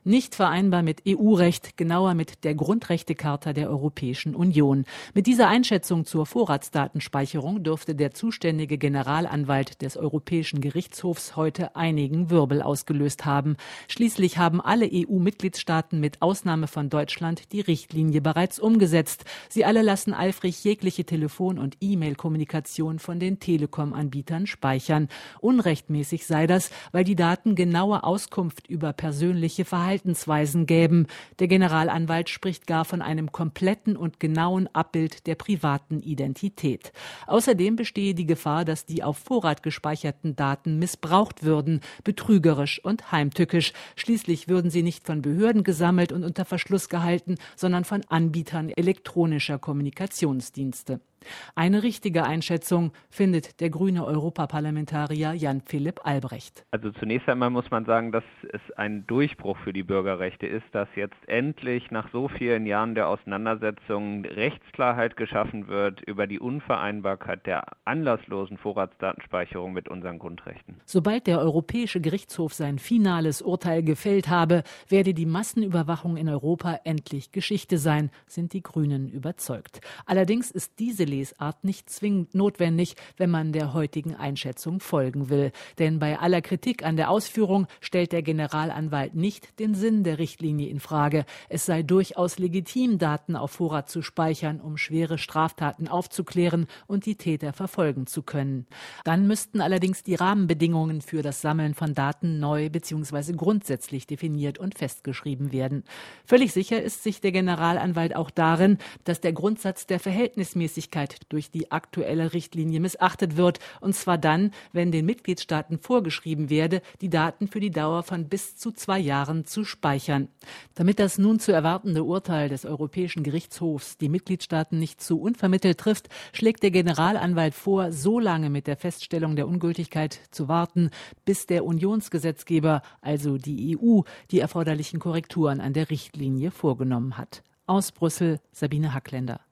Nicht vereinbar mit EU-Recht, genauer mit der Grundrechtecharta der Europäischen Union. Mit dieser Einschätzung zur Vorratsdatenspeicherung dürfte der zuständige Generalanwalt des Europäischen Gerichtshofs heute einigen Wirbel ausgelöst haben. Schließlich haben alle EU-Mitgliedstaaten mit Ausnahme von Deutschland die Richtlinie bereits umgesetzt. Sie alle lassen eifrig jegliche Telefon- und E-Mail-Kommunikation von den Telekom-Anbietern speichern. Unrechtmäßig sei das, weil die Daten genaue Auskunft über persönliche Verhaltensweisen gäben. Der Generalanwalt spricht gar von einem kompletten und genauen Abbild der privaten Identität. Außerdem bestehe die Gefahr, dass die auf Vorrat gespeicherten Daten missbraucht würden, betrügerisch und heimtückisch. Schließlich würden sie nicht von Behörden gesammelt und unter Verschluss gehalten, sondern von Anbietern elektronischer Kommunikationsdienste. Eine richtige Einschätzung findet der grüne Europaparlamentarier Jan-Philipp Albrecht. Also zunächst einmal muss man sagen, dass es ein Durchbruch für die Bürgerrechte ist, dass jetzt endlich nach so vielen Jahren der Auseinandersetzungen Rechtsklarheit geschaffen wird über die Unvereinbarkeit der anlasslosen Vorratsdatenspeicherung mit unseren Grundrechten. Sobald der Europäische Gerichtshof sein finales Urteil gefällt habe, werde die Massenüberwachung in Europa endlich Geschichte sein, sind die Grünen überzeugt. Allerdings ist diese Lesart nicht zwingend notwendig, wenn man der heutigen Einschätzung folgen will. Denn bei aller Kritik an der Ausführung stellt der Generalanwalt nicht den Sinn der Richtlinie in Frage. Es sei durchaus legitim, Daten auf Vorrat zu speichern, um schwere Straftaten aufzuklären und die Täter verfolgen zu können. Dann müssten allerdings die Rahmenbedingungen für das Sammeln von Daten neu bzw. grundsätzlich definiert und festgeschrieben werden. Völlig sicher ist sich der Generalanwalt auch darin, dass der Grundsatz der Verhältnismäßigkeit durch die aktuelle Richtlinie missachtet wird, und zwar dann, wenn den Mitgliedstaaten vorgeschrieben werde, die Daten für die Dauer von bis zu 2 Jahren zu speichern. Damit das nun zu erwartende Urteil des Europäischen Gerichtshofs die Mitgliedstaaten nicht zu unvermittelt trifft, schlägt der Generalanwalt vor, so lange mit der Feststellung der Ungültigkeit zu warten, bis der Unionsgesetzgeber, also die EU, die erforderlichen Korrekturen an der Richtlinie vorgenommen hat. Aus Brüssel, Sabine Hackländer.